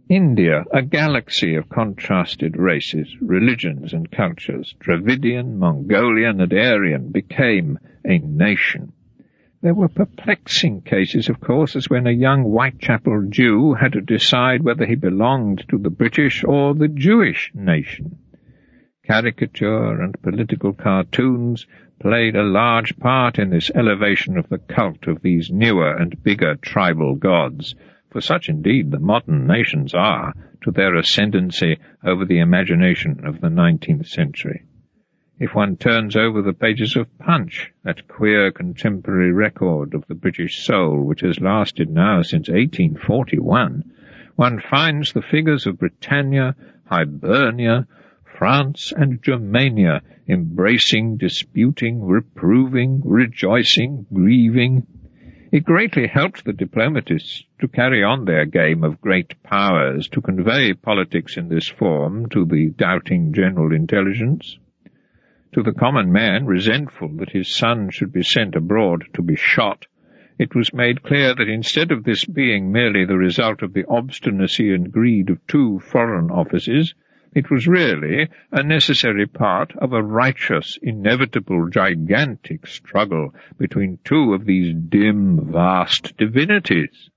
India, a galaxy of contrasted races, religions and cultures, Dravidian, Mongolian and Aryan, became a nation. There were perplexing cases, of course, as when a young Whitechapel Jew had to decide whether he belonged to the British or the Jewish nation. Caricature and political cartoons played a large part in this elevation of the cult of these newer and bigger tribal gods, for such indeed the modern nations are to their ascendancy over the imagination of the 19th century. If one turns over the pages of Punch, that queer contemporary record of the British soul which has lasted now since 1841, one finds the figures of Britannia, Hibernia, France and Germania embracing, disputing, reproving, rejoicing, grieving. It greatly helped the diplomatists to carry on their game of great powers to convey politics in this form to the doubting general intelligence. To the common man, resentful that his son should be sent abroad to be shot, it was made clear that instead of this being merely the result of the obstinacy and greed of two foreign officers, it was really a necessary part of a righteous, inevitable, gigantic struggle between two of these dim, vast divinities.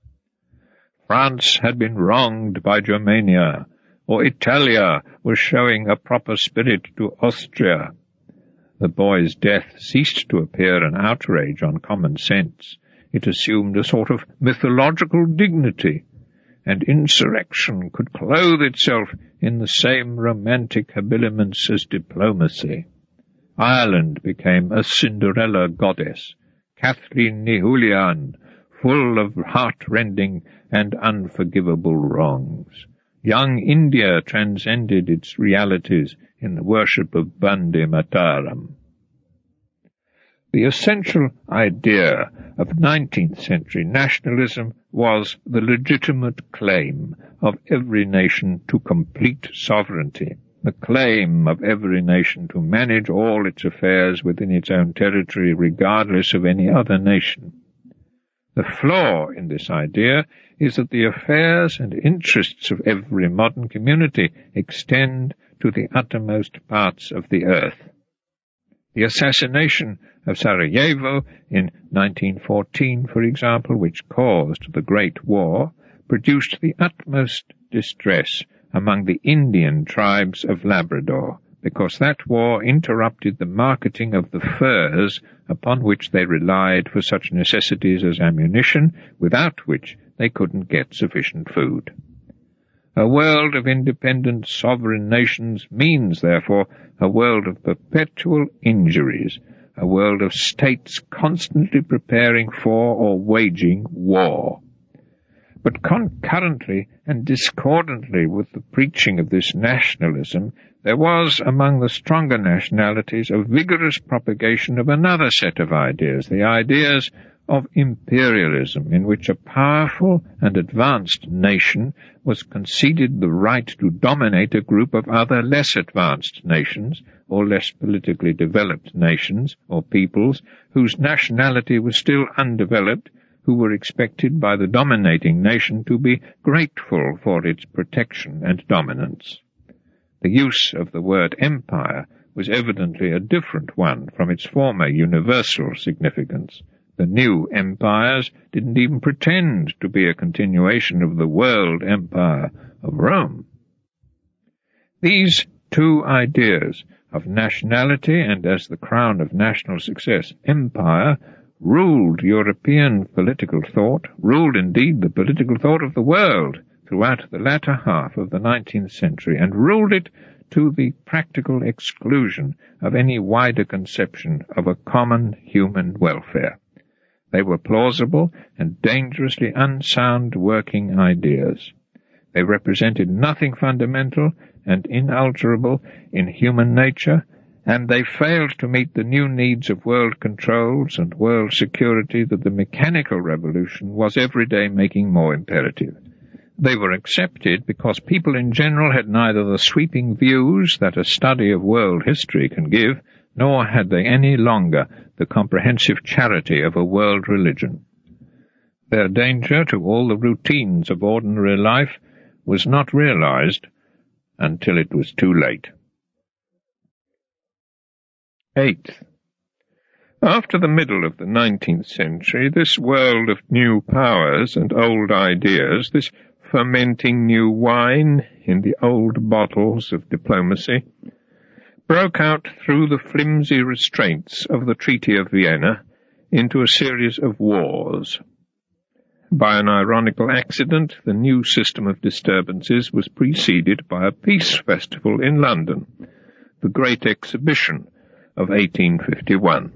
France had been wronged by Germania, or Italia was showing a proper spirit to Austria. The boy's death ceased to appear an outrage on common sense. It assumed a sort of mythological dignity, and insurrection could clothe itself in the same romantic habiliments as diplomacy. Ireland became a Cinderella goddess, Kathleen ni Julian, full of heart-rending and unforgivable wrongs. Young India transcended its realities in the worship of Bande Mataram. The essential idea of 19th century nationalism was the legitimate claim of every nation to complete sovereignty, the claim of every nation to manage all its affairs within its own territory regardless of any other nation. The flaw in this idea is that the affairs and interests of every modern community extend to the uttermost parts of the earth. The assassination of Sarajevo in 1914, for example, which caused the Great War, produced the utmost distress among the Indian tribes of Labrador, because that war interrupted the marketing of the furs upon which they relied for such necessities as ammunition, without which they couldn't get sufficient food. A world of independent sovereign nations means, therefore, a world of perpetual injuries, a world of states constantly preparing for or waging war. But concurrently and discordantly with the preaching of this nationalism, there was among the stronger nationalities a vigorous propagation of another set of ideas, the ideas of imperialism, in which a powerful and advanced nation was conceded the right to dominate a group of other less advanced nations, or less politically developed nations, or peoples, whose nationality was still undeveloped, who were expected by the dominating nation to be grateful for its protection and dominance. The use of the word empire was evidently a different one from its former universal significance. The new empires didn't even pretend to be a continuation of the world empire of Rome. These two ideas of nationality and, as the crown of national success, empire, ruled European political thought, ruled indeed the political thought of the world throughout the latter half of the 19th century, and ruled it to the practical exclusion of any wider conception of a common human welfare. They were plausible and dangerously unsound working ideas. They represented nothing fundamental and inalterable in human nature, and they failed to meet the new needs of world controls and world security that the mechanical revolution was every day making more imperative. They were accepted because people in general had neither the sweeping views that a study of world history can give, nor had they any longer the comprehensive charity of a world religion. Their danger to all the routines of ordinary life was not realized until it was too late. 8th. After the middle of the 19th century, this world of new powers and old ideas, this fermenting new wine in the old bottles of diplomacy, broke out through the flimsy restraints of the Treaty of Vienna into a series of wars. By an ironical accident, the new system of disturbances was preceded by a peace festival in London, the Great Exhibition of 1851.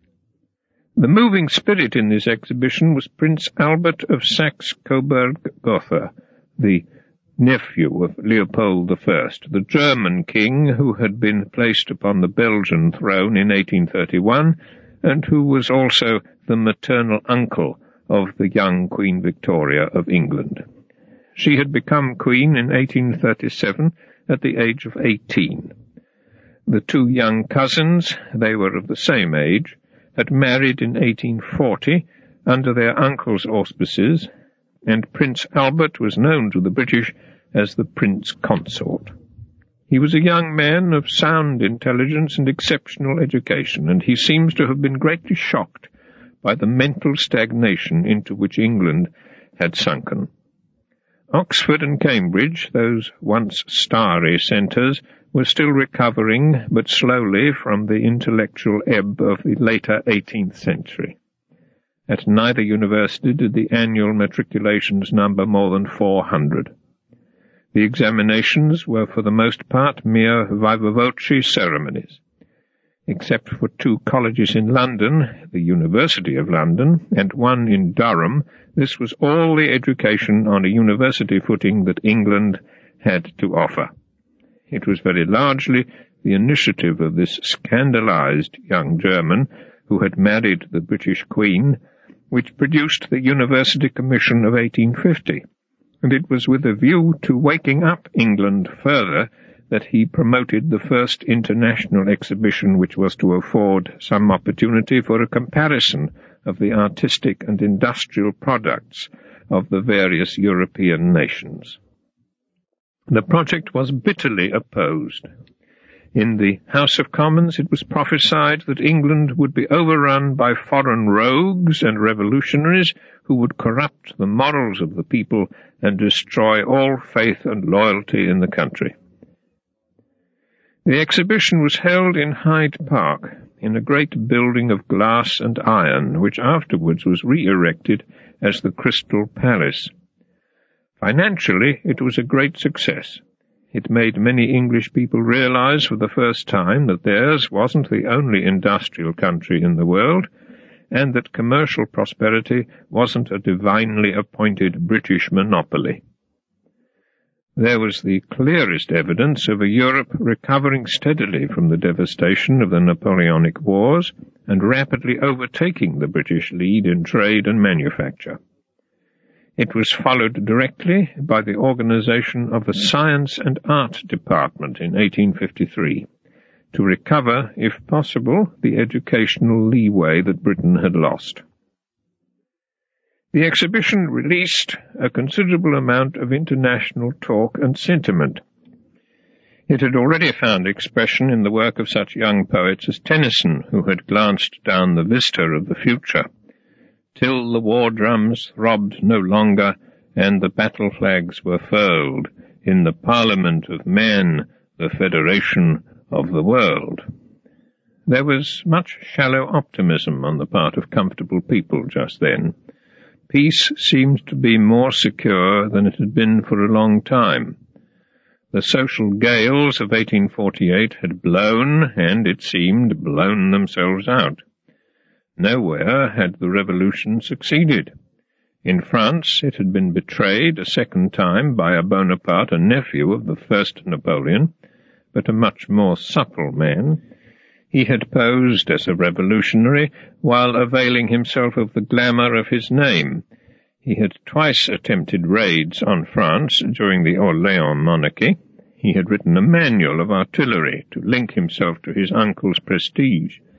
The moving spirit in this exhibition was Prince Albert of Saxe-Coburg-Gotha, the nephew of Leopold I, the German king who had been placed upon the Belgian throne in 1831, and who was also the maternal uncle of the young Queen Victoria of England. She had become queen in 1837 at the age of 18. The two young cousins, they were of the same age, had married in 1840 under their uncle's auspices, and Prince Albert was known to the British as the Prince Consort. He was a young man of sound intelligence and exceptional education, and he seems to have been greatly shocked by the mental stagnation into which England had sunken. Oxford and Cambridge, those once starry centres, were still recovering, but slowly, from the intellectual ebb of the later 18th century. At neither university did the annual matriculations number more than 400. The examinations were for the most part mere viva voce ceremonies. Except for two colleges in London, the University of London, and one in Durham, this was all the education on a university footing that England had to offer. It was very largely the initiative of this scandalized young German, who had married the British Queen, which produced the University Commission of 1850, and it was with a view to waking up England further that he promoted the first international exhibition, which was to afford some opportunity for a comparison of the artistic and industrial products of the various European nations. The project was bitterly opposed. In the House of Commons it was prophesied that England would be overrun by foreign rogues and revolutionaries who would corrupt the morals of the people and destroy all faith and loyalty in the country. The exhibition was held in Hyde Park, in a great building of glass and iron, which afterwards was re-erected as the Crystal Palace. Financially, it was a great success. It made many English people realize for the first time that theirs wasn't the only industrial country in the world, and that commercial prosperity wasn't a divinely appointed British monopoly. There was the clearest evidence of a Europe recovering steadily from the devastation of the Napoleonic Wars and rapidly overtaking the British lead in trade and manufacture. It was followed directly by the organization of a Science and Art Department in 1853, to recover, if possible, the educational leeway that Britain had lost. The exhibition released a considerable amount of international talk and sentiment. It had already found expression in the work of such young poets as Tennyson, who had glanced down the vista of the future, till the war drums throbbed no longer, and the battle flags were furled in the Parliament of Men, the Federation of the World. There was much shallow optimism on the part of comfortable people just then. Peace seemed to be more secure than it had been for a long time. The social gales of 1848 had blown, and, it seemed, blown themselves out. Nowhere had the revolution succeeded. In France it had been betrayed a second time by a Bonaparte, a nephew of the first Napoleon, but a much more supple man. He had posed as a revolutionary while availing himself of the glamour of his name. He had twice attempted raids on France during the Orléans monarchy. He had written a manual of artillery to link himself to his uncle's prestige.